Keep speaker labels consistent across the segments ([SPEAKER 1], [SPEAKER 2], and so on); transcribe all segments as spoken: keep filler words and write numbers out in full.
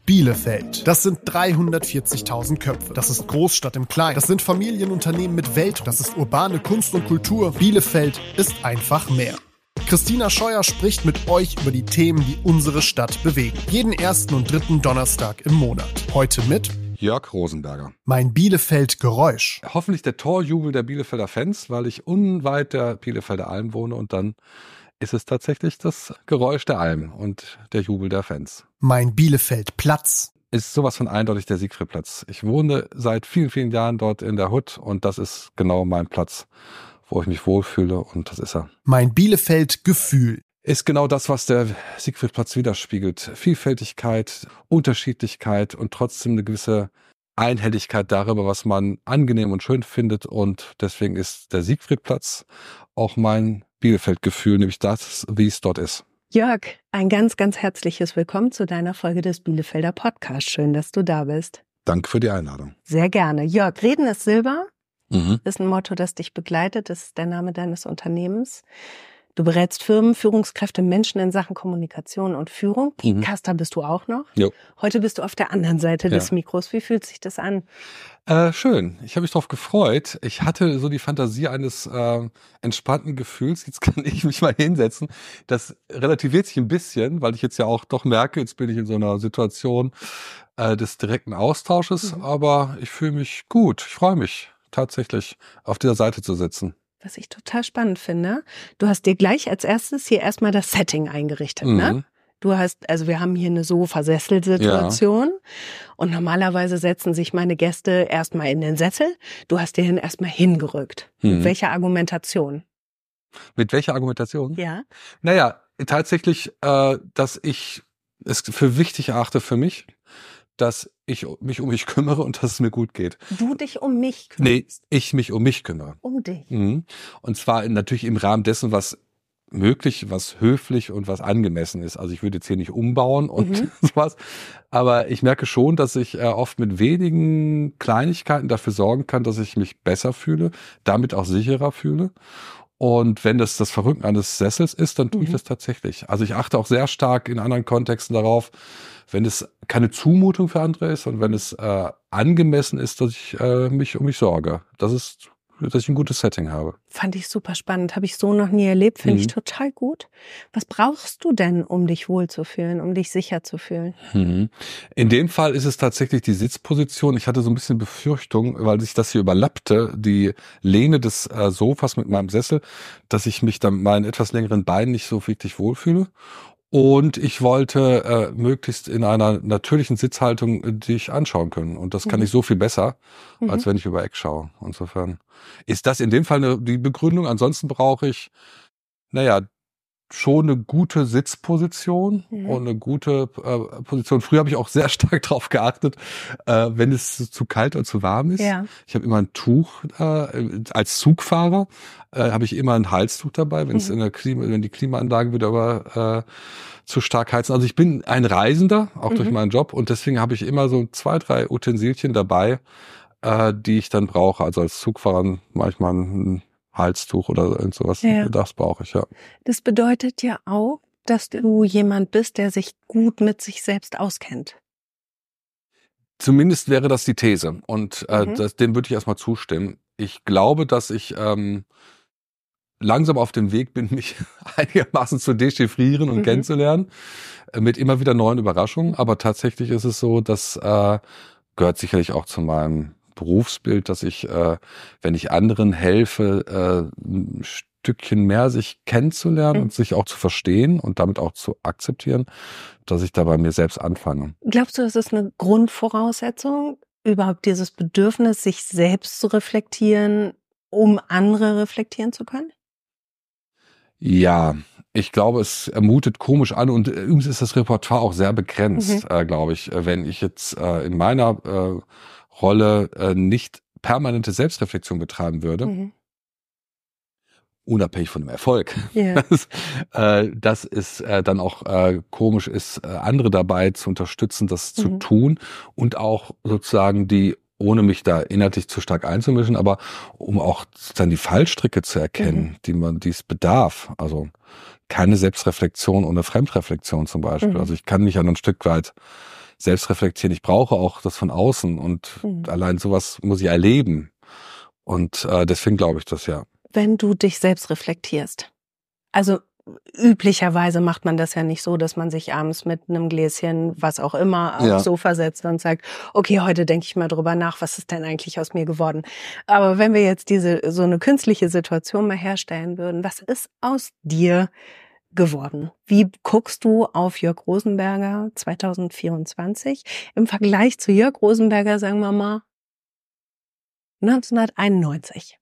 [SPEAKER 1] Bielefeld. Das sind dreihundertvierzigtausend Köpfe. Das ist Großstadt im Kleinen. Das sind Familienunternehmen mit Welt. Das ist urbane Kunst und Kultur. Bielefeld ist einfach mehr. Christina Scheuer spricht mit euch über die Themen, die unsere Stadt bewegen. Jeden ersten und dritten Donnerstag im Monat. Heute mit
[SPEAKER 2] Jörg Rosenberger.
[SPEAKER 1] Mein Bielefeld-Geräusch.
[SPEAKER 2] Hoffentlich der Torjubel der Bielefelder Fans, weil ich unweit der Bielefelder Alm wohne und dann ist es tatsächlich das Geräusch der Alm und der Jubel der Fans.
[SPEAKER 1] Mein Bielefeld-Platz.
[SPEAKER 2] Ist sowas von eindeutig der Siegfriedplatz. Ich wohne seit vielen, vielen Jahren dort in der Hut und das ist genau mein Platz, wo ich mich wohlfühle und das ist er.
[SPEAKER 1] Mein Bielefeld-Gefühl.
[SPEAKER 2] Ist genau das, was der Siegfriedplatz widerspiegelt. Vielfältigkeit, Unterschiedlichkeit und trotzdem eine gewisse Einhelligkeit darüber, was man angenehm und schön findet. Und deswegen ist der Siegfriedplatz auch mein Bielefeld-Gefühl, nämlich das, wie es dort ist.
[SPEAKER 3] Jörg, ein ganz, ganz herzliches Willkommen zu deiner Folge des Bielefelder Podcasts. Schön, dass du da bist.
[SPEAKER 2] Danke für die Einladung.
[SPEAKER 3] Sehr gerne. Jörg, Reden ist Silber.
[SPEAKER 2] Mhm.
[SPEAKER 3] Ist ein Motto, das dich begleitet. Das ist der Name deines Unternehmens. Du berätst Firmen, Führungskräfte, Menschen in Sachen Kommunikation und Führung. Podcaster mhm. bist du auch noch.
[SPEAKER 2] Jo.
[SPEAKER 3] Heute bist du auf der anderen Seite
[SPEAKER 2] ja.
[SPEAKER 3] des Mikros. Wie fühlt sich das an?
[SPEAKER 2] Äh, schön. Ich habe mich darauf gefreut. Ich hatte so die Fantasie eines äh, entspannten Gefühls. Jetzt kann ich mich mal hinsetzen. Das relativiert sich ein bisschen, weil ich jetzt ja auch doch merke, jetzt bin ich in so einer Situation äh, des direkten Austausches. Mhm. Aber ich fühle mich gut. Ich freue mich tatsächlich, auf dieser Seite zu sitzen.
[SPEAKER 3] Was ich total spannend finde, du hast dir gleich als erstes hier erstmal das Setting eingerichtet, mhm. ne? Du hast, also wir haben hier eine Sofa-Sessel-Situation ja. und normalerweise setzen sich meine Gäste erstmal in den Sessel. Du hast dir hin erstmal hingerückt. Mhm. Mit welcher Argumentation?
[SPEAKER 2] Mit welcher Argumentation?
[SPEAKER 3] Ja.
[SPEAKER 2] Naja, tatsächlich, äh, dass ich es für wichtig erachte für mich, dass ich mich um mich kümmere und dass es mir gut geht.
[SPEAKER 3] Du dich um mich kümmerst?
[SPEAKER 2] Nee, ich mich um mich kümmere.
[SPEAKER 3] Um dich?
[SPEAKER 2] Mhm. Und zwar in, natürlich im Rahmen dessen, was möglich, was höflich und was angemessen ist. Also ich würde jetzt hier nicht umbauen und mhm. sowas. Aber ich merke schon, dass ich äh, oft mit wenigen Kleinigkeiten dafür sorgen kann, dass ich mich besser fühle, damit auch sicherer fühle. Und wenn das das Verrücken eines Sessels ist, dann tue mhm. ich das tatsächlich. Also ich achte auch sehr stark in anderen Kontexten darauf, wenn es keine Zumutung für andere ist und wenn es äh, angemessen ist, dass ich äh, mich um mich sorge. Das ist, dass ich ein gutes Setting habe.
[SPEAKER 3] Fand ich super spannend. Habe ich so noch nie erlebt. Finde mhm. ich total gut. Was brauchst du denn, um dich wohlzufühlen, um dich sicher zu fühlen?
[SPEAKER 2] Mhm. In dem Fall ist es tatsächlich die Sitzposition. Ich hatte so ein bisschen Befürchtung, weil sich das hier überlappte, die Lehne des äh, Sofas mit meinem Sessel, dass ich mich dann mit meinen etwas längeren Beinen nicht so wirklich wohlfühle. Und ich wollte äh, möglichst in einer natürlichen Sitzhaltung äh, dich anschauen können. Und das kann mhm. ich so viel besser, mhm. als wenn ich über Eck schaue. Insofern ist das in dem Fall eine, die Begründung. Ansonsten brauche ich, naja, schon eine gute Sitzposition mhm. und eine gute äh, Position. Früher habe ich auch sehr stark darauf geachtet, äh, wenn es zu kalt oder zu warm ist. Ja. Ich habe immer ein Tuch, äh, als Zugfahrer äh, habe ich immer ein Halstuch dabei, wenn es mhm. in der Klima, wenn die Klimaanlagen wieder aber äh, zu stark heizen. Also ich bin ein Reisender, auch mhm. durch meinen Job, und deswegen habe ich immer so zwei, drei Utensilien dabei, äh, die ich dann brauche. Also als Zugfahrer manchmal ein Halstuch oder irgend sowas, ja. Das brauche ich, ja.
[SPEAKER 3] Das bedeutet ja auch, dass du jemand bist, der sich gut mit sich selbst auskennt.
[SPEAKER 2] Zumindest wäre das die These. Und äh, mhm. das, dem würde ich erstmal zustimmen. Ich glaube, dass ich ähm, langsam auf dem Weg bin, mich einigermaßen zu dechiffrieren und mhm. kennenzulernen, äh, mit immer wieder neuen Überraschungen. Aber tatsächlich ist es so, das äh, gehört sicherlich auch zu meinem Berufsbild, dass ich, äh, wenn ich anderen helfe, äh, ein Stückchen mehr sich kennenzulernen mhm. und sich auch zu verstehen und damit auch zu akzeptieren, dass ich da bei mir selbst anfange.
[SPEAKER 3] Glaubst du, das ist eine Grundvoraussetzung, überhaupt dieses Bedürfnis, sich selbst zu reflektieren, um andere reflektieren zu können?
[SPEAKER 2] Ja, ich glaube, es mutet komisch an und übrigens ist das Repertoire auch sehr begrenzt, mhm. äh, glaube ich. Wenn ich jetzt äh, in meiner äh, Rolle äh, nicht permanente Selbstreflexion betreiben würde, mhm. unabhängig von dem Erfolg, yeah. das, äh, das ist äh, dann auch äh, komisch ist, äh, andere dabei zu unterstützen, das mhm. zu tun und auch sozusagen die, ohne mich da inhaltlich zu stark einzumischen, aber um auch dann die Fallstricke zu erkennen, mhm. die man, die es bedarf. Also keine Selbstreflexion ohne Fremdreflexion zum Beispiel. Mhm. Also ich kann mich an ein Stück weit selbst reflektieren. Ich brauche auch das von außen und mhm. allein sowas muss ich erleben. Und äh, deswegen glaube ich das, ja.
[SPEAKER 3] Wenn du dich selbst reflektierst, also üblicherweise macht man das ja nicht so, dass man sich abends mit einem Gläschen, was auch immer, aufs ja. Sofa setzt und sagt, okay, heute denke ich mal drüber nach, was ist denn eigentlich aus mir geworden? Aber wenn wir jetzt diese so eine künstliche Situation mal herstellen würden, was ist aus dir geworden? Wie guckst du auf Jörg Rosenberger zwanzig vierundzwanzig im Vergleich zu Jörg Rosenberger, sagen wir mal, neunzehnhunderteinundneunzig?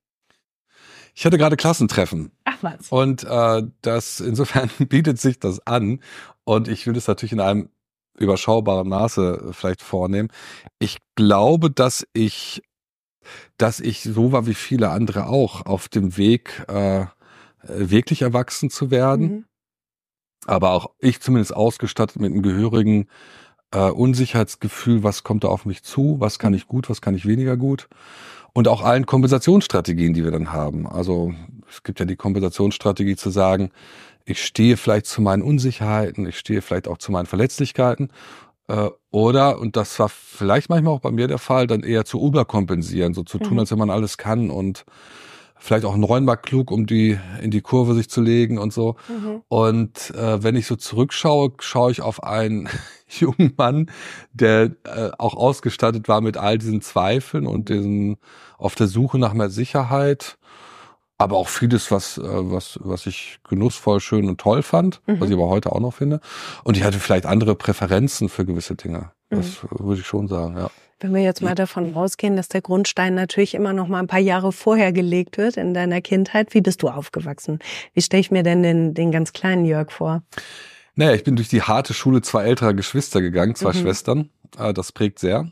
[SPEAKER 2] Ich hatte gerade Klassentreffen.
[SPEAKER 3] Ach was.
[SPEAKER 2] Und äh, das insofern bietet sich das an. Und ich will es natürlich in einem überschaubaren Maße vielleicht vornehmen. Ich glaube, dass ich, dass ich so war wie viele andere auch auf dem Weg, äh, wirklich erwachsen zu werden. Mhm. Aber auch ich zumindest ausgestattet mit einem gehörigen äh, Unsicherheitsgefühl, was kommt da auf mich zu, was kann ich gut, was kann ich weniger gut. Und auch allen Kompensationsstrategien, die wir dann haben. Also es gibt ja die Kompensationsstrategie zu sagen, ich stehe vielleicht zu meinen Unsicherheiten, ich stehe vielleicht auch zu meinen Verletzlichkeiten. Äh, oder, und das war vielleicht manchmal auch bei mir der Fall, dann eher zu überkompensieren, so zu tun, mhm. als wenn man alles kann und vielleicht auch neunmal klug, um die in die Kurve sich zu legen und so. Mhm. Und äh, wenn ich so zurückschaue, schaue ich auf einen jungen Mann, der äh, auch ausgestattet war mit all diesen Zweifeln und diesen auf der Suche nach mehr Sicherheit, aber auch vieles, was äh, was was ich genussvoll, schön und toll fand, mhm. was ich aber heute auch noch finde. Und ich hatte vielleicht andere Präferenzen für gewisse Dinge. Das mhm. würde ich schon sagen, ja.
[SPEAKER 3] Wenn wir jetzt mal davon ausgehen, dass der Grundstein natürlich immer noch mal ein paar Jahre vorher gelegt wird in deiner Kindheit, wie bist du aufgewachsen? Wie stelle ich mir denn den, den ganz kleinen Jörg vor?
[SPEAKER 2] Naja, ich bin durch die harte Schule zwei älterer Geschwister gegangen, zwei mhm. Schwestern. Das prägt sehr.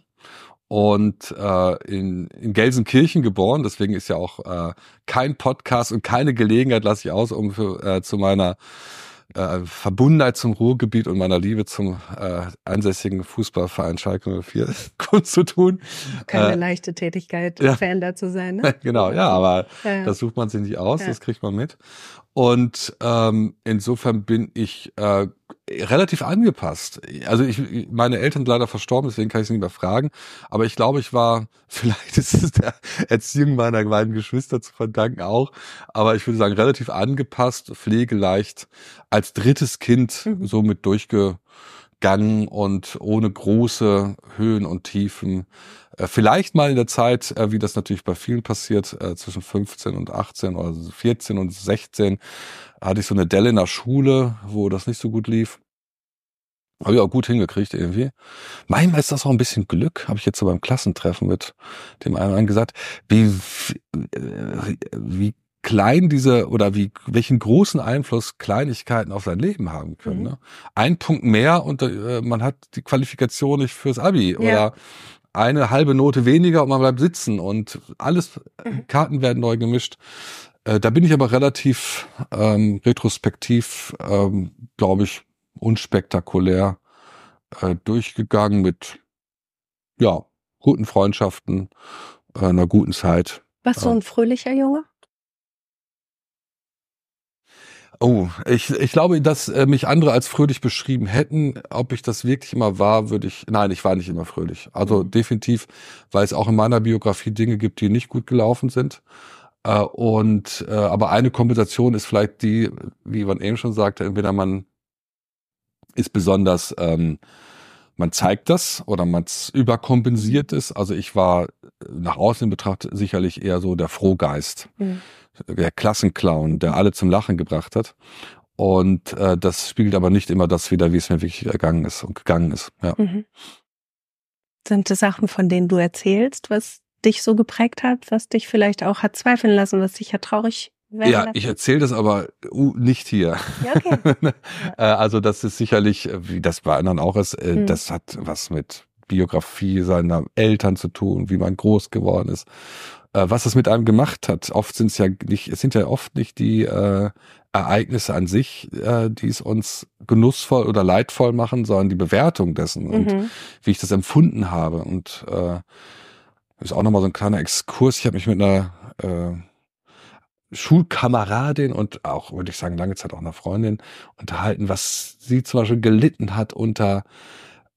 [SPEAKER 2] Und äh, in, in Gelsenkirchen geboren, deswegen ist ja auch äh, kein Podcast und keine Gelegenheit, lasse ich aus, um für, äh, zu meiner Äh, Verbundenheit zum Ruhrgebiet und meiner Liebe zum äh, ansässigen Fußballverein Schalke null vier kundzutun.
[SPEAKER 3] Keine
[SPEAKER 2] äh,
[SPEAKER 3] leichte Tätigkeit,
[SPEAKER 2] ja.
[SPEAKER 3] Fan dazu sein, ne?
[SPEAKER 2] Genau, ja, aber
[SPEAKER 3] ja, ja.
[SPEAKER 2] das sucht man sich nicht aus,
[SPEAKER 3] ja.
[SPEAKER 2] das kriegt man mit. Und ähm, insofern bin ich äh, relativ angepasst. Also ich, meine Eltern sind leider verstorben, deswegen kann ich sie nicht mehr fragen. Aber ich glaube, ich war, vielleicht ist es der Erziehung meiner beiden Geschwister zu verdanken auch, aber ich würde sagen, relativ angepasst, pflegeleicht, als drittes Kind mhm. so mit durchgegangen und ohne große Höhen und Tiefen. Vielleicht mal in der Zeit, wie das natürlich bei vielen passiert, zwischen fünfzehn und achtzehn oder vierzehn und sechzehn, hatte ich so eine Delle in der Schule, wo das nicht so gut lief. Habe ich auch gut hingekriegt irgendwie. Manchmal ist das auch ein bisschen Glück, habe ich jetzt so beim Klassentreffen mit dem einen gesagt, wie, wie klein diese oder wie welchen großen Einfluss Kleinigkeiten auf sein Leben haben können. Mhm. Ne? Ein Punkt mehr und äh, man hat die Qualifikation nicht fürs Abi ja. oder eine halbe Note weniger und man bleibt sitzen und alles, mhm. Karten werden neu gemischt. Äh, da bin ich aber relativ ähm, retrospektiv, ähm, glaube ich, unspektakulär äh, durchgegangen mit, ja, guten Freundschaften, äh, einer guten Zeit.
[SPEAKER 3] Warst du ein fröhlicher Junge?
[SPEAKER 2] Oh, ich, ich glaube, dass äh, mich andere als fröhlich beschrieben hätten. Ob ich das wirklich immer war, würde ich, nein, ich war nicht immer fröhlich. Also mhm. definitiv, weil es auch in meiner Biografie Dinge gibt, die nicht gut gelaufen sind. Äh, und äh, aber eine Kompensation ist vielleicht die, wie Ivan eben schon sagte, entweder man ist besonders, ähm, man zeigt das oder man überkompensiert es. Also ich war nach außen betrachtet sicherlich eher so der Frohgeist. Mhm. Der Klassenclown, der alle zum Lachen gebracht hat. Und äh, das spiegelt aber nicht immer das wider, wie es mir wirklich ergangen ist und gegangen ist. Ja.
[SPEAKER 3] Mhm. Sind das Sachen, von denen du erzählst, was dich so geprägt hat, was dich vielleicht auch hat zweifeln lassen, was dich ja traurig werden
[SPEAKER 2] Ja,
[SPEAKER 3] lassen?
[SPEAKER 2] ich erzähle das aber uh, nicht hier.
[SPEAKER 3] Ja, okay.
[SPEAKER 2] Also das ist sicherlich, wie das bei anderen auch ist, äh, mhm. das hat was mit Biografie seiner Eltern zu tun, wie man groß geworden ist. Was es mit einem gemacht hat. Oft sind es ja nicht, es sind ja oft nicht die äh, Ereignisse an sich, äh, die es uns genussvoll oder leidvoll machen, sondern die Bewertung dessen mhm. und wie ich das empfunden habe. Und äh, ist auch nochmal so ein kleiner Exkurs. Ich habe mich mit einer äh, Schulkameradin und auch, würde ich sagen, lange Zeit auch einer Freundin unterhalten, was sie zum Beispiel gelitten hat unter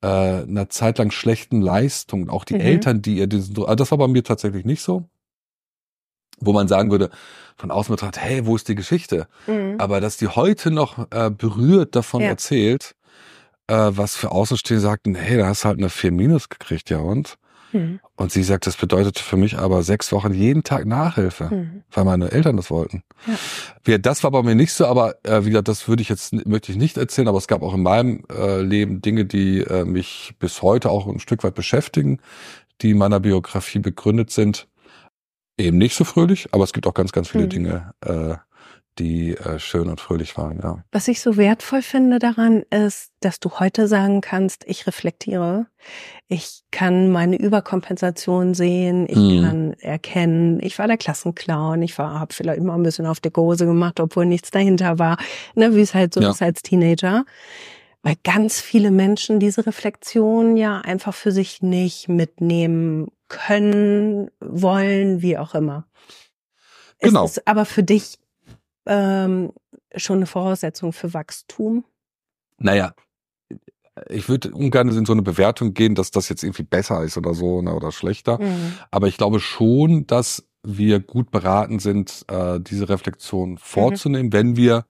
[SPEAKER 2] äh, einer Zeit lang schlechten Leistung. Auch die mhm. Eltern, die ihr diesen, also das war bei mir tatsächlich nicht so. Wo man sagen würde, von außen betrachtet, hey, wo ist die Geschichte? Mhm. Aber dass die heute noch äh, berührt davon ja. erzählt, äh, was für Außenstehende sagten, hey, da hast du halt eine vier Minus gekriegt, ja und? Mhm. Und sie sagt, das bedeutet für mich aber sechs Wochen jeden Tag Nachhilfe, mhm. weil meine Eltern das wollten. Ja. Das war bei mir nicht so, aber äh, wieder, das würde ich jetzt, möchte ich nicht erzählen, aber es gab auch in meinem äh, Leben Dinge, die äh, mich bis heute auch ein Stück weit beschäftigen, die in meiner Biografie begründet sind. Eben nicht so fröhlich, aber es gibt auch ganz, ganz viele mhm. Dinge, äh, die äh, schön und fröhlich waren, ja.
[SPEAKER 3] Was ich so wertvoll finde daran ist, dass du heute sagen kannst, ich reflektiere, ich kann meine Überkompensation sehen, ich mhm. kann erkennen, ich war der Klassenclown, ich war, habe vielleicht immer ein bisschen auf dicke Hose gemacht, obwohl nichts dahinter war, ne, wie es halt so ja. ist als Teenager. Weil ganz viele Menschen diese Reflexion ja einfach für sich nicht mitnehmen können, wollen, wie auch immer. Genau. Ist es aber für dich ähm, schon eine Voraussetzung für Wachstum?
[SPEAKER 2] Naja, ich würde ungern in so eine Bewertung gehen, dass das jetzt irgendwie besser ist oder so, ne, oder schlechter. Mhm. Aber ich glaube schon, dass wir gut beraten sind, äh, diese Reflexion vorzunehmen, mhm. wenn wir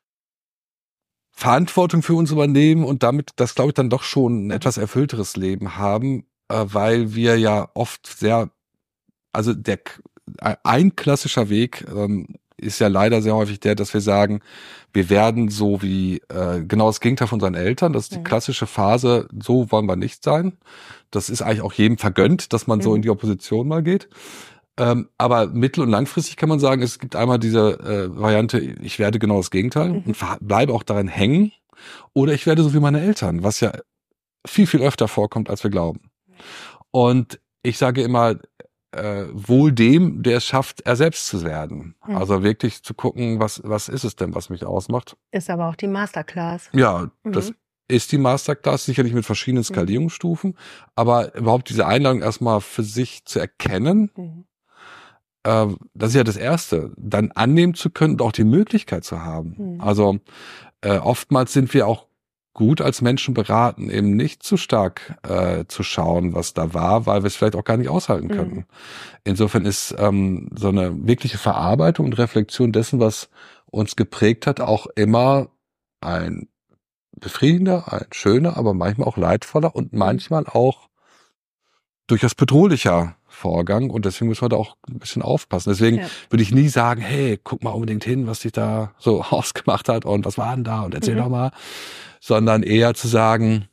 [SPEAKER 2] Verantwortung für uns übernehmen und damit, das glaube ich, dann doch schon ein etwas erfüllteres Leben haben, äh, weil wir ja oft sehr, also der ein klassischer Weg ähm, ist ja leider sehr häufig der, dass wir sagen, wir werden so wie äh, genau das Gegenteil von unseren Eltern. Das ist die mhm. klassische Phase, so wollen wir nicht sein. Das ist eigentlich auch jedem vergönnt, dass man mhm. so in die Opposition mal geht. Ähm, aber mittel- und langfristig kann man sagen, es gibt einmal diese äh, Variante, ich werde genau das Gegenteil mhm. und bleibe auch daran hängen. Oder ich werde so wie meine Eltern, was ja viel, viel öfter vorkommt, als wir glauben. Und ich sage immer, äh, wohl dem, der es schafft, er selbst zu werden. Mhm. Also wirklich zu gucken, was, was ist es denn, was mich ausmacht.
[SPEAKER 3] Ist aber auch die Masterclass.
[SPEAKER 2] Ja, mhm. das ist die Masterclass, sicherlich mit verschiedenen Skalierungsstufen. Mhm. Aber überhaupt diese Einladung erstmal für sich zu erkennen, mhm. das ist ja das Erste, dann annehmen zu können und auch die Möglichkeit zu haben. Mhm. Also äh, oftmals sind wir auch gut als Menschen beraten, eben nicht zu stark äh, zu schauen, was da war, weil wir es vielleicht auch gar nicht aushalten können. Mhm. Insofern ist ähm, so eine wirkliche Verarbeitung und Reflexion dessen, was uns geprägt hat, auch immer ein befriedigender, ein schöner, aber manchmal auch leidvoller und manchmal auch durchaus bedrohlicher Vorgang, und deswegen müssen wir da auch ein bisschen aufpassen. Deswegen ja. würde ich nie sagen, hey, guck mal unbedingt hin, was sich da so ausgemacht hat und was war denn da und erzähl mhm. doch mal, sondern eher zu sagen,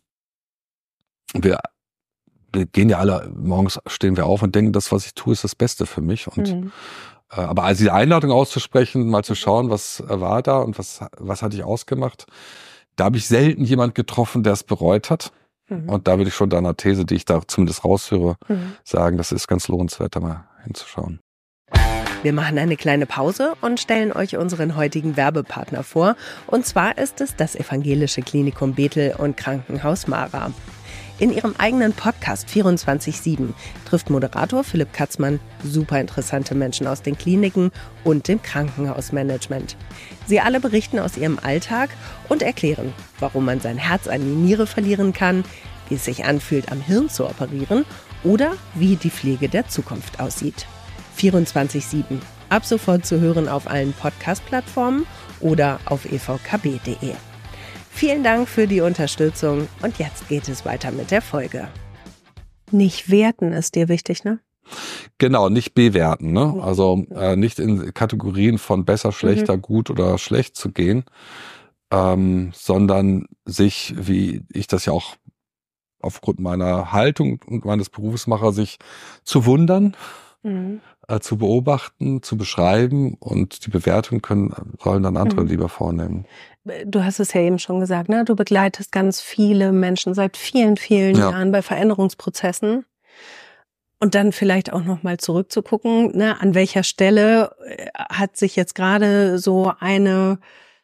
[SPEAKER 2] wir, wir gehen ja alle, morgens stehen wir auf und denken, das, was ich tue, ist das Beste für mich. Und mhm. äh, aber also die Einladung auszusprechen, mal zu schauen, was war da und was, was hatte ich ausgemacht, da habe ich selten jemand getroffen, der es bereut hat. Und da würde ich schon deiner These, die ich da zumindest raushöre, mhm. sagen, das ist ganz lohnenswert, da mal hinzuschauen.
[SPEAKER 3] Wir machen eine kleine Pause und stellen euch unseren heutigen Werbepartner vor. Und zwar ist es das Evangelische Klinikum Bethel und Krankenhaus Mara. In ihrem eigenen Podcast vierundzwanzig sieben trifft Moderator Philipp Katzmann super interessante Menschen aus den Kliniken und dem Krankenhausmanagement. Sie alle berichten aus ihrem Alltag und erklären, warum man sein Herz an die Niere verlieren kann, wie es sich anfühlt, am Hirn zu operieren oder wie die Pflege der Zukunft aussieht. vierundzwanzig sieben, ab sofort zu hören auf allen Podcast-Plattformen oder auf e v k b punkt d e. Vielen Dank für die Unterstützung und jetzt geht es weiter mit der Folge. Nicht werten ist dir wichtig, ne?
[SPEAKER 2] Genau, nicht bewerten, ne? Also äh, nicht in Kategorien von besser, schlechter, mhm. gut oder schlecht zu gehen, ähm, sondern sich, wie ich das ja auch aufgrund meiner Haltung und meines Berufs mache, sich zu wundern, mhm. äh, zu beobachten, zu beschreiben, und die Bewertung können sollen dann andere mhm. lieber vornehmen.
[SPEAKER 3] Du hast es ja eben schon gesagt, ne? Du begleitest ganz viele Menschen seit vielen, vielen ja. Jahren bei Veränderungsprozessen. Und dann vielleicht auch nochmal zurückzugucken, ne? An welcher Stelle hat sich jetzt gerade so eine,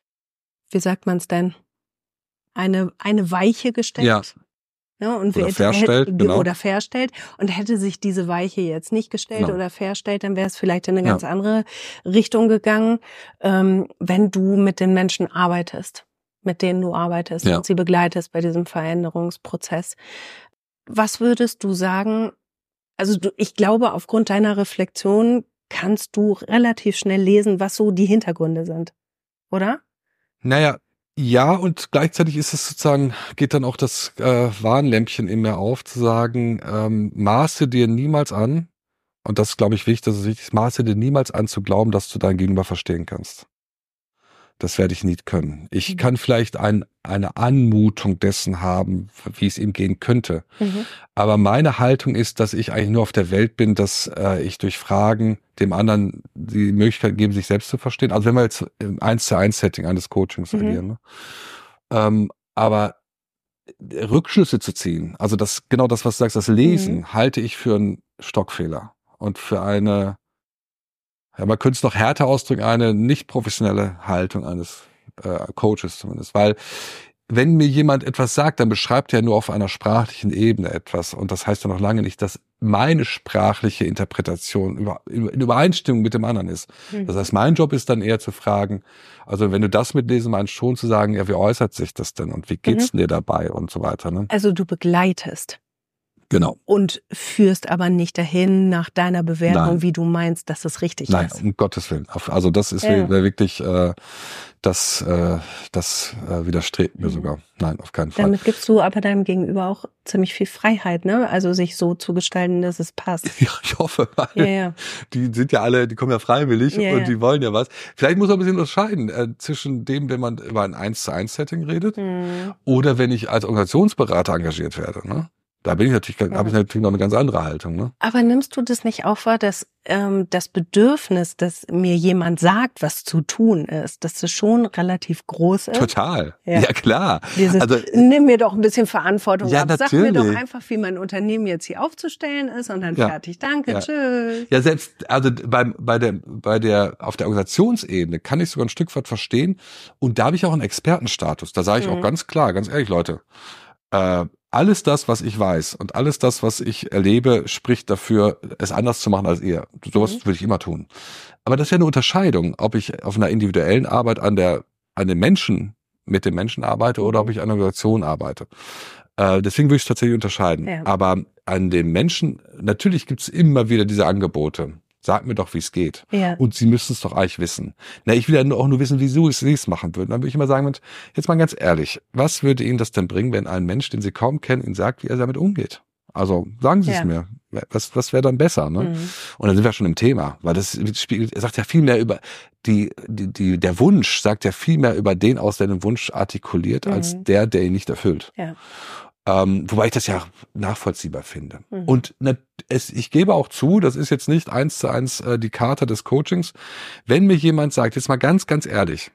[SPEAKER 3] wie sagt man es denn, eine eine Weiche gestellt?
[SPEAKER 2] Ja.
[SPEAKER 3] Ja, und
[SPEAKER 2] oder
[SPEAKER 3] wer,
[SPEAKER 2] verstellt,
[SPEAKER 3] hätte,
[SPEAKER 2] genau.
[SPEAKER 3] Oder verstellt. Und hätte sich diese Weiche jetzt nicht gestellt
[SPEAKER 2] genau.
[SPEAKER 3] oder verstellt, dann wäre es vielleicht in eine ganz
[SPEAKER 2] ja.
[SPEAKER 3] andere Richtung gegangen, ähm, wenn du mit den Menschen arbeitest. mit denen du arbeitest
[SPEAKER 2] ja.
[SPEAKER 3] und sie begleitest bei diesem Veränderungsprozess. Was würdest du sagen, also du, ich glaube, aufgrund deiner Reflexion kannst du relativ schnell lesen, was so die Hintergründe sind, oder?
[SPEAKER 2] Naja, ja, und gleichzeitig ist es sozusagen, geht dann auch das äh, Warnlämpchen in mir auf, zu sagen, ähm, maße dir niemals an, und das glaube ich wichtig, dass es wichtig ist, maße dir niemals an zu glauben, dass du dein Gegenüber verstehen kannst. Das werde ich nie können. Ich kann vielleicht ein, eine Anmutung dessen haben, wie es ihm gehen könnte. Mhm. Aber meine Haltung ist, dass ich eigentlich nur auf der Welt bin, dass äh, ich durch Fragen dem anderen die Möglichkeit gebe, sich selbst zu verstehen. Also wenn wir jetzt im eins zu eins Setting eines Coachings mhm. agieren. Ne? Ähm, aber Rückschlüsse zu ziehen, also das genau das, was du sagst, das Lesen, mhm. halte ich für einen Stockfehler und für eine, ja, man könnte es noch härter ausdrücken, eine nicht professionelle Haltung eines äh, Coaches zumindest. Weil wenn mir jemand etwas sagt, dann beschreibt er nur auf einer sprachlichen Ebene etwas. Und das heißt ja noch lange nicht, dass meine sprachliche Interpretation über, in Übereinstimmung mit dem anderen ist. Mhm. Das heißt, mein Job ist dann eher zu fragen, also wenn du das mitlesen meinst, schon zu sagen, ja, wie äußert sich das denn und wie geht's mhm. dir dabei und so weiter. Ne?
[SPEAKER 3] Also du begleitest.
[SPEAKER 2] Genau.
[SPEAKER 3] Und führst aber nicht dahin nach deiner Bewertung, Nein. wie du meinst, dass es richtig
[SPEAKER 2] Nein,
[SPEAKER 3] ist.
[SPEAKER 2] Nein, um Gottes Willen. Also das ist ja. wirklich, äh, das, äh, das äh, widerstrebt mir mhm. sogar. Nein, auf keinen Fall.
[SPEAKER 3] Damit gibst du aber deinem Gegenüber auch ziemlich viel Freiheit, ne? Also sich so zu gestalten, dass es passt.
[SPEAKER 2] Ja, ich hoffe. Weil
[SPEAKER 3] ja, ja.
[SPEAKER 2] Die sind ja alle, die kommen ja freiwillig
[SPEAKER 3] ja,
[SPEAKER 2] und
[SPEAKER 3] ja.
[SPEAKER 2] die wollen ja was. Vielleicht muss man ein bisschen unterscheiden äh, zwischen dem, wenn man über ein eins zu eins Setting redet mhm. oder wenn ich als Organisationsberater engagiert werde, ne? Da bin ich natürlich, ja. habe ich natürlich noch eine ganz andere Haltung, ne?
[SPEAKER 3] Aber nimmst du das nicht auch wahr, dass ähm, das Bedürfnis, dass mir jemand sagt, was zu tun ist, dass das schon relativ groß ist?
[SPEAKER 2] Total. Ja, ja klar.
[SPEAKER 3] Dieses, also, nimm mir doch ein bisschen bisschen
[SPEAKER 2] ja,
[SPEAKER 3] ab. Sag mir doch einfach, wie mein Unternehmen jetzt hier aufzustellen ist und dann ja. fertig. Danke,
[SPEAKER 2] ja.
[SPEAKER 3] tschüss.
[SPEAKER 2] Ja, selbst, also beim, bei der, bei der, auf der Organisationsebene kann ich sogar ein Stück weit verstehen. Und da habe ich auch einen Expertenstatus. Da sage ich mhm. auch ganz klar, ganz ehrlich, Leute, äh, alles das, was ich weiß und alles das, was ich erlebe, spricht dafür, es anders zu machen als ihr. Sowas mhm. würde ich immer tun. Aber das ist ja eine Unterscheidung, ob ich auf einer individuellen Arbeit an der, an den Menschen, mit den Menschen arbeite oder ob ich an einer Organisation arbeite. Äh, deswegen würde ich es tatsächlich unterscheiden. Ja. Aber an den Menschen, natürlich gibt es immer wieder diese Angebote. Sag mir doch, wie es geht. Ja. Und Sie müssen es doch eigentlich wissen. Na, ich will ja auch nur wissen, wieso Sie es machen würden. Dann würde ich immer sagen, jetzt mal ganz ehrlich, was würde Ihnen das denn bringen, wenn ein Mensch, den Sie kaum kennen, Ihnen sagt, wie er damit umgeht? Also sagen Sie ja. es mir. Was, was wäre dann besser? Ne? Mhm. Und dann sind wir schon im Thema, weil das spiegelt, er sagt ja viel mehr über die, die, die, der Wunsch sagt ja viel mehr über den aus, der den Wunsch artikuliert, mhm. als der, der ihn nicht erfüllt. Ja. Ähm, wobei ich das ja nachvollziehbar finde. Mhm. Und ne, es, ich gebe auch zu, das ist jetzt nicht eins zu eins äh, die Karte des Coachings. Wenn mir jemand sagt, jetzt mal ganz, ganz ehrlich,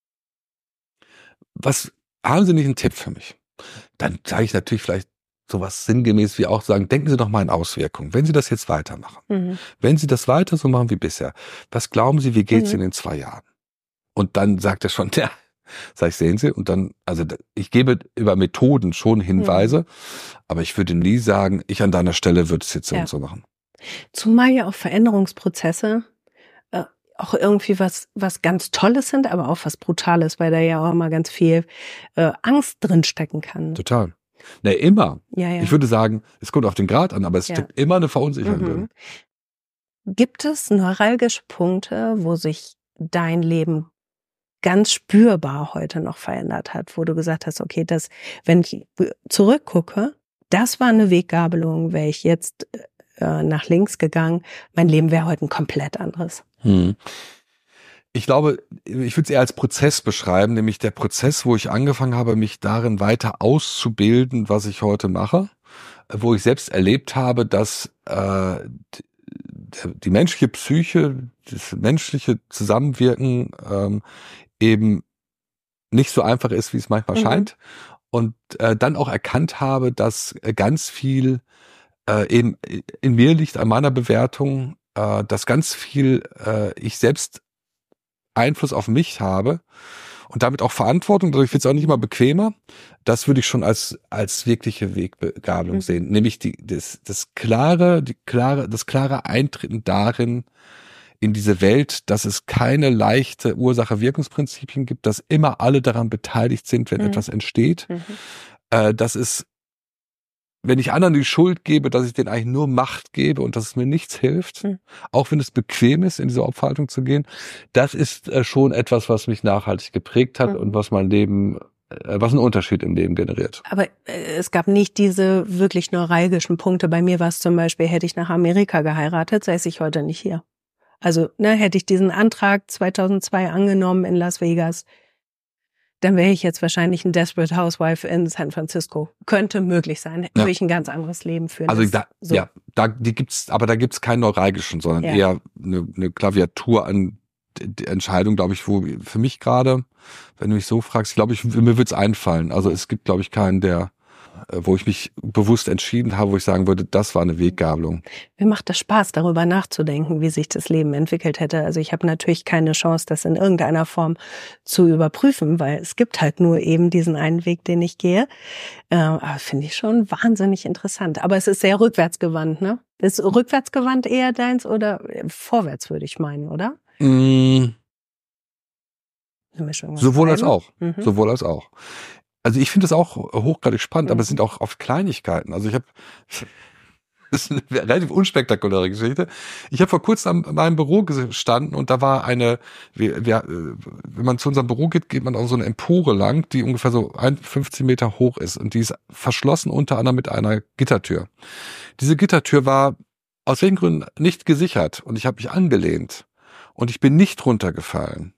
[SPEAKER 2] was haben Sie nicht einen Tipp für mich? Dann sage ich natürlich vielleicht sowas sinngemäß wie auch sagen, denken Sie doch mal in Auswirkungen, wenn Sie das jetzt weitermachen. Mhm. Wenn Sie das weiter so machen wie bisher, was glauben Sie, wie geht's mhm. Ihnen in zwei Jahren? Und dann sagt er schon, ja, sag ich, sehen Sie, und dann, also ich gebe über Methoden schon Hinweise, mhm. aber ich würde nie sagen, ich an deiner Stelle würde es jetzt so ja. und so machen.
[SPEAKER 3] Zumal ja auch Veränderungsprozesse äh, auch irgendwie was was ganz Tolles sind, aber auch was Brutales, weil da ja auch immer ganz viel äh, Angst drin stecken kann.
[SPEAKER 2] Total. Ne, immer.
[SPEAKER 3] Ja, ja.
[SPEAKER 2] Ich würde sagen, es kommt auf den Grad an, aber es steckt ja. immer eine Verunsicherung drin.
[SPEAKER 3] Mhm. Gibt es neuralgische Punkte, wo sich dein Leben ganz spürbar heute noch verändert hat, wo du gesagt hast, okay, das, wenn ich zurückgucke, das war eine Weggabelung, wäre ich jetzt äh, nach links gegangen, mein Leben wäre heute ein komplett anderes.
[SPEAKER 2] Hm. Ich glaube, ich würde es eher als Prozess beschreiben, nämlich der Prozess, wo ich angefangen habe, mich darin weiter auszubilden, was ich heute mache, wo ich selbst erlebt habe, dass äh, die menschliche Psyche, das menschliche Zusammenwirken ähm, eben nicht so einfach ist, wie es manchmal mhm. scheint. Und äh, dann auch erkannt habe, dass äh, ganz viel äh, eben in mir liegt, an meiner Bewertung, äh, dass ganz viel äh, ich selbst Einfluss auf mich habe und damit auch Verantwortung. Dadurch wird es auch nicht immer bequemer. Das würde ich schon als als wirkliche Weggabelung mhm. sehen. Nämlich die das das klare, die klare, das klare Eintreten darin, in diese Welt, dass es keine leichte Ursache-Wirkungsprinzipien gibt, dass immer alle daran beteiligt sind, wenn mhm. etwas entsteht. Mhm. Äh, dass es, wenn ich anderen die Schuld gebe, dass ich denen eigentlich nur Macht gebe und dass es mir nichts hilft, mhm. auch wenn es bequem ist, in diese Opferhaltung zu gehen, das ist äh, schon etwas, was mich nachhaltig geprägt hat mhm. und was mein Leben was einen Unterschied im Leben generiert.
[SPEAKER 3] Aber äh, es gab nicht diese wirklich neuralgischen Punkte. Bei mir war es zum Beispiel, hätte ich nach Amerika geheiratet, säße ich heute nicht hier. Also ne, hätte ich diesen Antrag zweitausendzwei angenommen in Las Vegas, dann wäre ich jetzt wahrscheinlich ein Desperate Housewife in San Francisco. Könnte möglich sein. Ja. Würde ich ein ganz anderes Leben führen.
[SPEAKER 2] Also da, so. ja, da die gibt's, aber da gibt's keinen neuralgischen, sondern ja. eher eine, eine Klaviatur an die Entscheidung, glaube ich, wo für mich gerade, wenn du mich so fragst, glaube ich, mir wird's einfallen. Also es gibt, glaube ich, keinen, der, wo ich mich bewusst entschieden habe, wo ich sagen würde, das war eine Weggabelung.
[SPEAKER 3] Mir macht das Spaß, darüber nachzudenken, wie sich das Leben entwickelt hätte. Also ich habe natürlich keine Chance, das in irgendeiner Form zu überprüfen, weil es gibt halt nur eben diesen einen Weg, den ich gehe. Äh, aber finde ich schon wahnsinnig interessant. Aber es ist sehr rückwärtsgewandt, ne? Ist rückwärtsgewandt eher deins oder vorwärts, würde ich meinen, oder?
[SPEAKER 2] Mmh. Sowohl als auch. Mhm. Sowohl als auch. Also ich finde es auch hochgradig spannend, mhm. aber es sind auch oft Kleinigkeiten. Also ich habe, das ist eine relativ unspektakuläre Geschichte. Ich habe vor kurzem an meinem Büro gestanden und da war eine, wir, wir, wenn man zu unserem Büro geht, geht man auf so eine Empore lang, die ungefähr so fünfzehn Meter hoch ist und die ist verschlossen unter anderem mit einer Gittertür. Diese Gittertür war aus welchen Gründen nicht gesichert und ich habe mich angelehnt. Und ich bin nicht runtergefallen.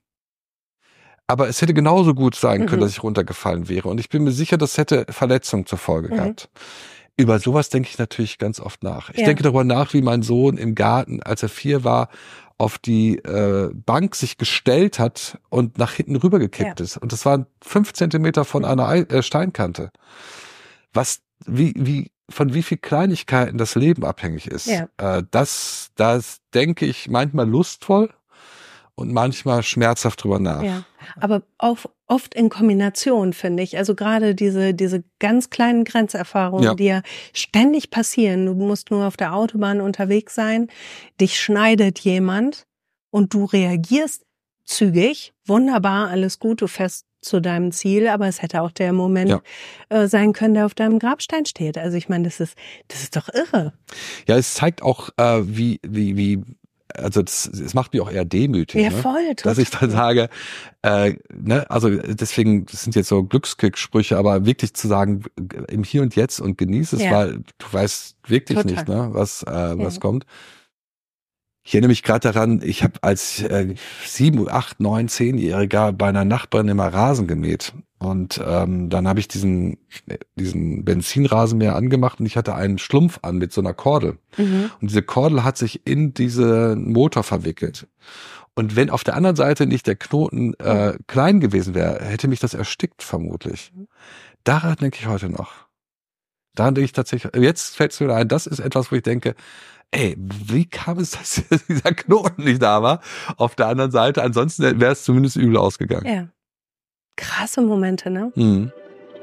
[SPEAKER 2] Aber es hätte genauso gut sein können, mhm. dass ich runtergefallen wäre. Und ich bin mir sicher, das hätte Verletzungen zur Folge mhm. gehabt. Über sowas denke ich natürlich ganz oft nach. Ich ja. denke darüber nach, wie mein Sohn im Garten, als er vier war, auf die äh, Bank sich gestellt hat und nach hinten rübergekippt ja. ist. Und das waren fünf Zentimeter von einer äh, Steinkante. Was, wie, wie, von wie viel Kleinigkeiten das Leben abhängig ist. Ja. Äh, das, das denke ich manchmal lustvoll. Und manchmal schmerzhaft drüber nach.
[SPEAKER 3] Ja, aber auch oft in Kombination, finde ich. Also gerade diese diese ganz kleinen Grenzerfahrungen, ja. die ja ständig passieren. Du musst nur auf der Autobahn unterwegs sein, dich schneidet jemand und du reagierst zügig. Wunderbar, alles gut, du fährst zu deinem Ziel, aber es hätte auch der Moment ja. äh, sein können, der auf deinem Grabstein steht. Also ich meine, das ist das ist doch irre.
[SPEAKER 2] Ja, es zeigt auch, äh, wie wie wie also das, das macht mich auch eher demütig,
[SPEAKER 3] ja, voll,
[SPEAKER 2] ne? Dass ich dann sage, äh, ne, also deswegen, das sind jetzt so Glückskick-Sprüche, aber wirklich zu sagen, im Hier und Jetzt und genieß es, ja. weil du weißt wirklich total. Nicht, ne, was äh, was ja. kommt. Ich erinnere mich gerade daran, ich habe als äh, sieben, acht, neun, zehnjähriger bei einer Nachbarin immer Rasen gemäht. Und ähm, dann habe ich diesen diesen Benzinrasenmäher angemacht und ich hatte einen Schlumpf an mit so einer Kordel. Mhm. Und diese Kordel hat sich in diesen Motor verwickelt. Und wenn auf der anderen Seite nicht der Knoten äh, klein gewesen wäre, hätte mich das erstickt vermutlich. Mhm. Daran denke ich heute noch. Daran denke ich tatsächlich, jetzt fällt es mir ein, das ist etwas, wo ich denke, ey, wie kam es, dass dieser Knoten nicht da war? Auf der anderen Seite, ansonsten wäre es zumindest übel ausgegangen.
[SPEAKER 3] Ja. Krasse Momente, ne?
[SPEAKER 2] Mhm.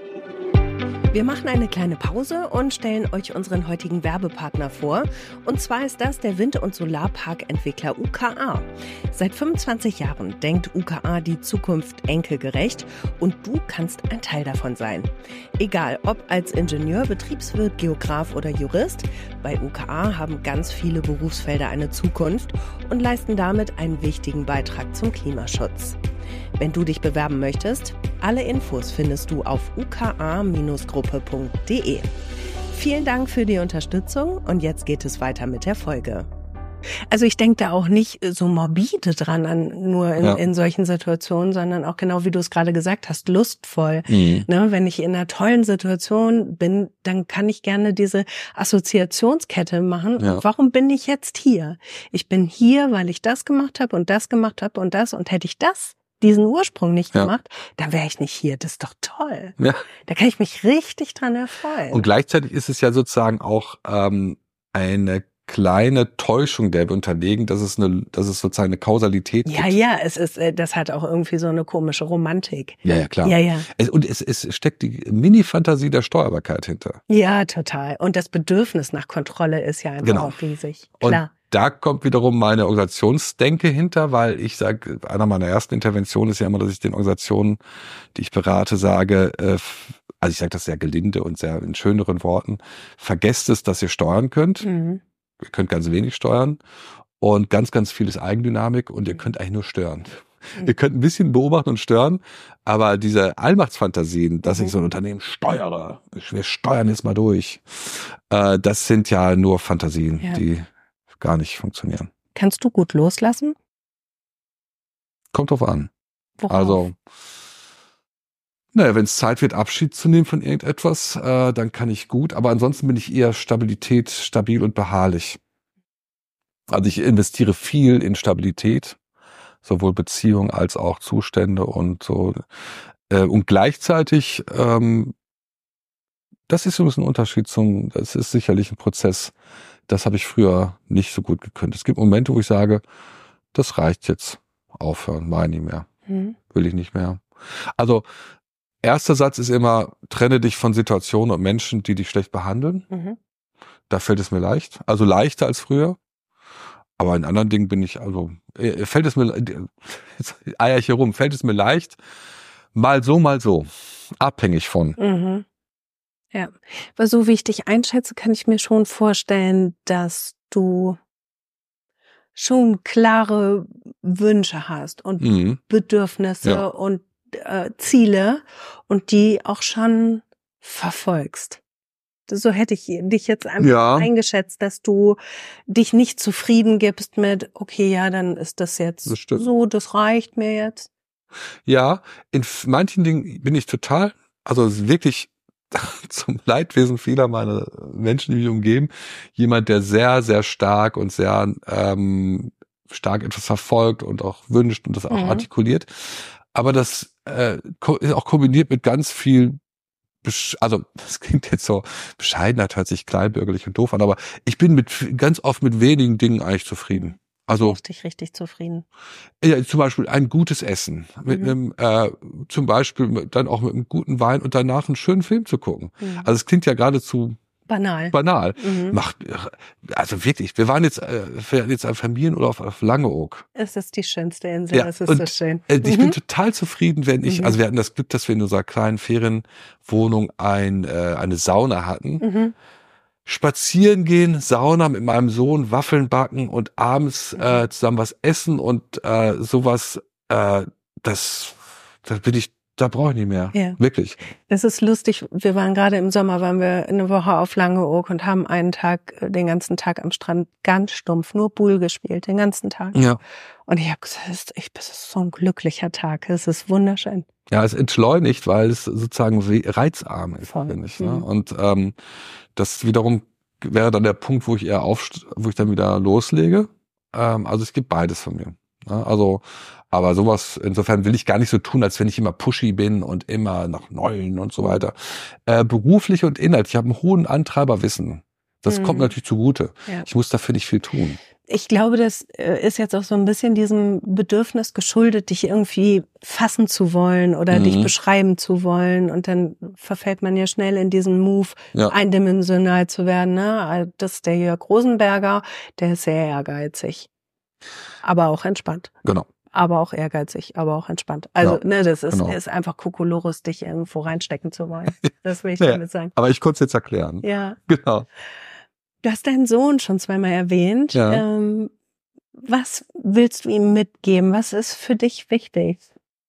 [SPEAKER 3] Wir machen eine kleine Pause und stellen euch unseren heutigen Werbepartner vor. Und zwar ist das der Wind- und Solarparkentwickler U K A. Seit fünfundzwanzig Jahren denkt U K A die Zukunft enkelgerecht und du kannst ein Teil davon sein. Egal, ob als Ingenieur, Betriebswirt, Geograf oder Jurist, bei U K A haben ganz viele Berufsfelder eine Zukunft und leisten damit einen wichtigen Beitrag zum Klimaschutz. Wenn du dich bewerben möchtest, alle Infos findest du auf u k a Bindestrich gruppe punkt d e. Vielen Dank für die Unterstützung und jetzt geht es weiter mit der Folge. Also ich denke da auch nicht so morbide dran, an, nur in, ja. in solchen Situationen, sondern auch genau wie du es gerade gesagt hast, lustvoll. Mhm. Ne, wenn ich in einer tollen Situation bin, dann kann ich gerne diese Assoziationskette machen. Ja. Warum bin ich jetzt hier? Ich bin hier, weil ich das gemacht habe und das gemacht habe und das. Und hätte ich das, diesen Ursprung nicht ja. gemacht, dann wäre ich nicht hier. Das ist doch toll. Ja. Da kann ich mich richtig dran erfreuen.
[SPEAKER 2] Und gleichzeitig ist es ja sozusagen auch ähm, eine kleine Täuschung, der wir unterlegen, dass es eine, dass es sozusagen eine Kausalität
[SPEAKER 3] ja,
[SPEAKER 2] gibt.
[SPEAKER 3] Ja, ja, es ist, das hat auch irgendwie so eine komische Romantik.
[SPEAKER 2] Ja, ja, klar.
[SPEAKER 3] Ja, ja.
[SPEAKER 2] Es, und es, es steckt die Mini-Fantasie der Steuerbarkeit hinter.
[SPEAKER 3] Ja, total. Und das Bedürfnis nach Kontrolle ist ja einfach
[SPEAKER 2] genau.
[SPEAKER 3] auch riesig. Klar.
[SPEAKER 2] Und da kommt wiederum meine Organisationsdenke hinter, weil ich sage, einer meiner ersten Interventionen ist ja immer, dass ich den Organisationen, die ich berate, sage, äh, also ich sage das sehr gelinde und sehr in schöneren Worten, vergesst es, dass ihr steuern könnt. Mhm. Ihr könnt ganz wenig steuern und ganz, ganz viel ist Eigendynamik und ihr könnt eigentlich nur stören. Mhm. Ihr könnt ein bisschen beobachten und stören, aber diese Allmachtsfantasien, dass mhm. ich so ein Unternehmen steuere, wir steuern jetzt mal durch, äh, das sind ja nur Fantasien, ja. die gar nicht funktionieren.
[SPEAKER 3] Kannst du gut loslassen?
[SPEAKER 2] Kommt drauf an.
[SPEAKER 3] Worauf?
[SPEAKER 2] Also, naja, wenn es Zeit wird, Abschied zu nehmen von irgendetwas, äh, dann kann ich gut, aber ansonsten bin ich eher Stabilität, stabil und beharrlich. Also ich investiere viel in Stabilität, sowohl Beziehungen als auch Zustände und so. Äh, und gleichzeitig, ähm, das ist so ein bisschen ein Unterschied zum, das ist sicherlich ein Prozess, das habe ich früher nicht so gut gekönnt. Es gibt Momente, wo ich sage, das reicht jetzt, aufhören, meine ich nicht mehr, mhm. will ich nicht mehr. Also erster Satz ist immer, trenne dich von Situationen und Menschen, die dich schlecht behandeln. Mhm. Da fällt es mir leicht, also leichter als früher. Aber in anderen Dingen bin ich, also fällt es mir, jetzt eier ich hier rum, fällt es mir leicht, mal so, mal so, abhängig von.
[SPEAKER 3] Mhm. Ja, weil so wie ich dich einschätze, kann ich mir schon vorstellen, dass du schon klare Wünsche hast und mhm. Bedürfnisse ja. und äh, Ziele und die auch schon verfolgst. So hätte ich dich jetzt einfach ja. eingeschätzt, dass du dich nicht zufrieden gibst mit, okay, ja, dann ist das jetzt das so, das reicht mir jetzt.
[SPEAKER 2] Ja, in manchen Dingen bin ich total, also wirklich zum Leidwesen vieler meiner Menschen, die mich umgeben, jemand, der sehr, sehr stark und sehr ähm, stark etwas verfolgt und auch wünscht und das auch mhm. artikuliert. Aber das äh, ist auch kombiniert mit ganz viel, Besch- also das klingt jetzt so, Bescheidenheit hört sich kleinbürgerlich und doof an, aber ich bin mit ganz oft mit wenigen Dingen eigentlich zufrieden. Also
[SPEAKER 3] richtig, richtig zufrieden.
[SPEAKER 2] Ja, zum Beispiel ein gutes Essen, mit mhm. einem, äh, zum Beispiel dann auch mit einem guten Wein und danach einen schönen Film zu gucken. Mhm. Also es klingt ja geradezu
[SPEAKER 3] banal.
[SPEAKER 2] Banal. Mhm. Macht, also wirklich, wir waren jetzt, äh, jetzt am Familienurlaub auf Langeoog.
[SPEAKER 3] Es ist die schönste Insel, ja, es ist so schön.
[SPEAKER 2] Äh, ich mhm. bin total zufrieden, wenn ich, mhm. also wir hatten das Glück, dass wir in unserer kleinen Ferienwohnung ein, äh, eine Sauna hatten. Mhm. Spazieren gehen, Sauna mit meinem Sohn, Waffeln backen und abends mhm. äh, zusammen was essen und äh, sowas, äh, das, das bin ich, da brauche ich nicht mehr. Ja. Wirklich.
[SPEAKER 3] Das ist lustig. Wir waren gerade im Sommer, waren wir eine Woche auf Langeoog und haben einen Tag, den ganzen Tag am Strand ganz stumpf, nur Bull gespielt, den ganzen Tag.
[SPEAKER 2] Ja.
[SPEAKER 3] Und ich habe gesagt, ich, das ist so ein glücklicher Tag. Es ist wunderschön.
[SPEAKER 2] Ja, es entschleunigt, weil es sozusagen reizarm ist, finde ich. Ne? Mhm. Und ähm, das wiederum wäre dann der Punkt, wo ich eher auf, wo ich dann wieder loslege. Ähm, also es gibt beides von mir. Ne? Also, aber sowas, insofern will ich gar nicht so tun, als wenn ich immer pushy bin und immer nach Neuen und so weiter. Äh, beruflich und inhaltlich, ich habe einen hohen Antreiberwissen. Das mhm. kommt natürlich zugute. Ja. Ich muss dafür nicht viel tun.
[SPEAKER 3] Ich glaube, das ist jetzt auch so ein bisschen diesem Bedürfnis geschuldet, dich irgendwie fassen zu wollen oder mhm. dich beschreiben zu wollen. Und dann verfällt man ja schnell in diesen Move, ja. eindimensional zu werden. Ne? Das ist der Jörg Rosenberger, der ist sehr ehrgeizig, aber auch entspannt.
[SPEAKER 2] Genau.
[SPEAKER 3] Aber auch ehrgeizig, aber auch entspannt. Also, ja, ne, das ist,
[SPEAKER 2] genau.
[SPEAKER 3] ist einfach Kokolores, dich irgendwo reinstecken zu wollen. Das will ich
[SPEAKER 2] ja,
[SPEAKER 3] damit sagen.
[SPEAKER 2] Aber ich konnte es jetzt erklären.
[SPEAKER 3] Ja.
[SPEAKER 2] Genau.
[SPEAKER 3] Du hast deinen Sohn schon zweimal erwähnt.
[SPEAKER 2] Ja.
[SPEAKER 3] Ähm, was willst du ihm mitgeben? Was ist für dich wichtig?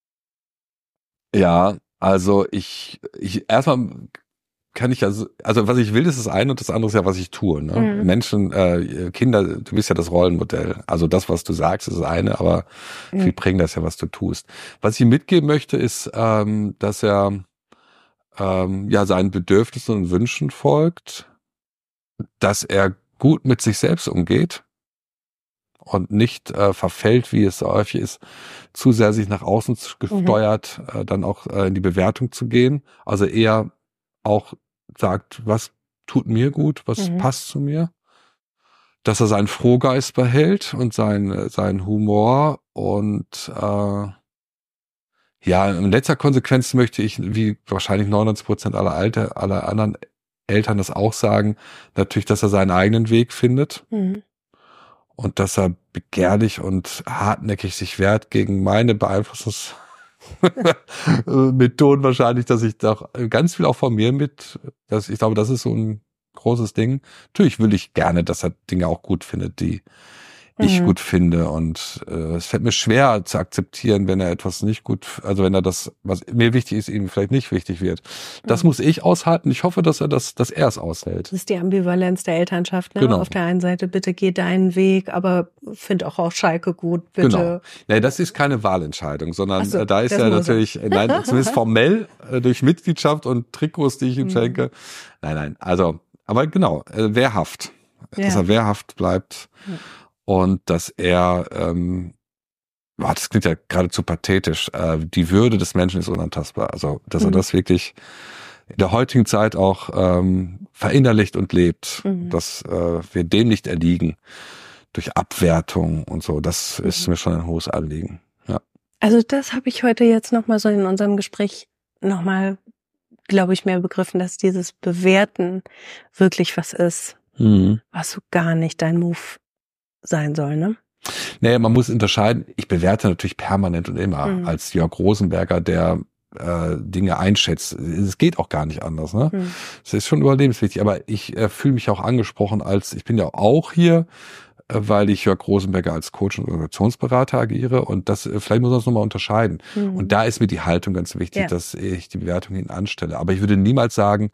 [SPEAKER 2] Ja, also ich, ich erstmal kann ich also, also was ich will, ist das eine und das andere ist ja, was ich tue. Ne? Mhm. Menschen, äh, Kinder, du bist ja das Rollenmodell. Also das, was du sagst, ist das eine, aber mhm. viel prägender ist ja, was du tust. Was ich ihm mitgeben möchte, ist, ähm, dass er ähm, ja seinen Bedürfnissen und Wünschen folgt, dass er gut mit sich selbst umgeht und nicht äh, verfällt, wie es häufig ist, zu sehr sich nach außen gesteuert, mhm. äh, dann auch äh, in die Bewertung zu gehen. Also eher auch sagt, was tut mir gut, was mhm. passt zu mir. dass er seinen Frohgeist behält und sein, seinen Humor und äh, ja, in letzter Konsequenz möchte ich, wie wahrscheinlich neunundneunzig Prozent aller, Alter, aller anderen Eltern das auch sagen, natürlich, dass er seinen eigenen Weg findet mhm. und dass er begehrlich und hartnäckig sich wehrt gegen meine Beeinflussungsmethoden wahrscheinlich, dass ich da ganz viel auch von mir mit, dass ich glaube, das ist so ein großes Ding. Natürlich will ich gerne, dass er Dinge auch gut findet, die ich mhm. gut finde und äh, es fällt mir schwer zu akzeptieren, wenn er etwas nicht gut, also wenn er das, was mir wichtig ist, ihm vielleicht nicht wichtig wird. Das mhm. muss ich aushalten. Ich hoffe, dass er das, dass er es aushält.
[SPEAKER 3] Das ist die Ambivalenz der Elternschaft, ne?
[SPEAKER 2] Genau.
[SPEAKER 3] Auf der einen Seite, bitte geh deinen Weg, aber find auch auch Schalke gut, bitte.
[SPEAKER 2] Genau. Nee, das ist keine Wahlentscheidung, sondern so, da ist ja natürlich, nein, zumindest formell äh, durch Mitgliedschaft und Trikots, die ich ihm mhm. schenke. Nein, nein, also, aber genau, äh, wehrhaft. Ja. Dass er wehrhaft bleibt. Ja. Und dass er, ähm, boah, das klingt ja geradezu pathetisch, äh, die Würde des Menschen ist unantastbar. Also, dass mhm. er das wirklich in der heutigen Zeit auch ähm, verinnerlicht und lebt, mhm. dass äh, wir dem nicht erliegen durch Abwertung und so. Das mhm. ist mir schon ein hohes Anliegen. Ja.
[SPEAKER 3] Also das habe ich heute jetzt nochmal so in unserem Gespräch nochmal, glaube ich, mehr begriffen, dass dieses Bewerten wirklich was ist, mhm. was so gar nicht dein Move sein soll, ne?
[SPEAKER 2] Naja, man muss unterscheiden. Ich bewerte natürlich permanent und immer mhm. als Jörg Rosenberger, der äh, Dinge einschätzt. Es geht auch gar nicht anders, ne? Mhm. Es ist schon überlebenswichtig, aber ich äh, fühle mich auch angesprochen als, ich bin ja auch hier, äh, weil ich Jörg Rosenberger als Coach und Organisationsberater agiere und das, äh, vielleicht muss man das nochmal unterscheiden. Mhm. Und da ist mir die Haltung ganz wichtig, ja. dass ich die Bewertung hinten anstelle. Aber ich würde niemals sagen,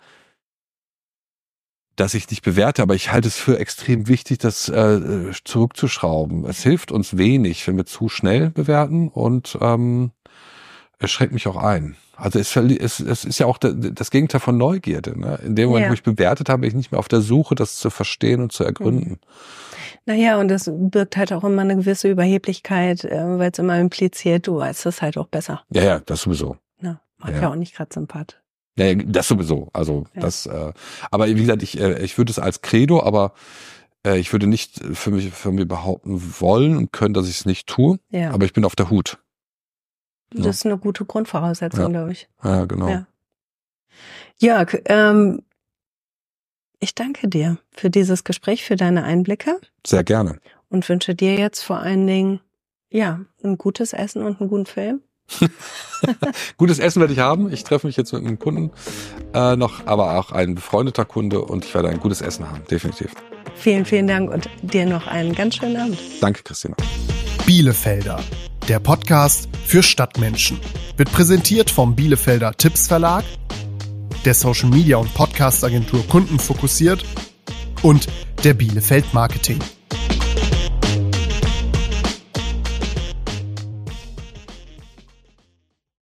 [SPEAKER 2] dass ich nicht bewerte, aber ich halte es für extrem wichtig, das äh, zurückzuschrauben. Es hilft uns wenig, wenn wir zu schnell bewerten und ähm, es schränkt mich auch ein. Also es, es, es ist ja auch das Gegenteil von Neugierde. Ne? In dem Moment, ja. wo ich bewertet habe, bin ich nicht mehr auf der Suche, das zu verstehen und zu ergründen. Mhm.
[SPEAKER 3] Naja, und das birgt halt auch immer eine gewisse Überheblichkeit, äh, weil es immer impliziert, du weißt es halt auch besser.
[SPEAKER 2] Ja, ja, das sowieso.
[SPEAKER 3] Ja, mag ja. ja auch nicht gerade Sympath.
[SPEAKER 2] Ja, das sowieso. Also ja. das, äh, aber wie gesagt, ich, äh, ich würde es als Credo, aber äh, ich würde nicht für mich, für mich behaupten wollen und können, dass ich es nicht tue. Ja. Aber ich bin auf der Hut.
[SPEAKER 3] Das ja. ist eine gute Grundvoraussetzung,
[SPEAKER 2] ja.
[SPEAKER 3] glaube ich.
[SPEAKER 2] Ja, genau. Ja.
[SPEAKER 3] Jörg, ähm, ich danke dir für dieses Gespräch, für deine Einblicke.
[SPEAKER 2] Sehr gerne.
[SPEAKER 3] Und wünsche dir jetzt vor allen Dingen, ja, ein gutes Essen und einen guten Film.
[SPEAKER 2] Gutes Essen werde ich haben. Ich treffe mich jetzt mit einem Kunden äh, noch, aber auch ein befreundeter Kunde und ich werde ein gutes Essen haben, definitiv.
[SPEAKER 3] Vielen, vielen Dank und dir noch einen ganz schönen Abend.
[SPEAKER 2] Danke, Christina.
[SPEAKER 1] Bielefelder, der Podcast für Stadtmenschen, wird präsentiert vom Bielefelder Tipps Verlag, der Social Media und Podcast Agentur Kunden fokussiert und der Bielefeld Marketing.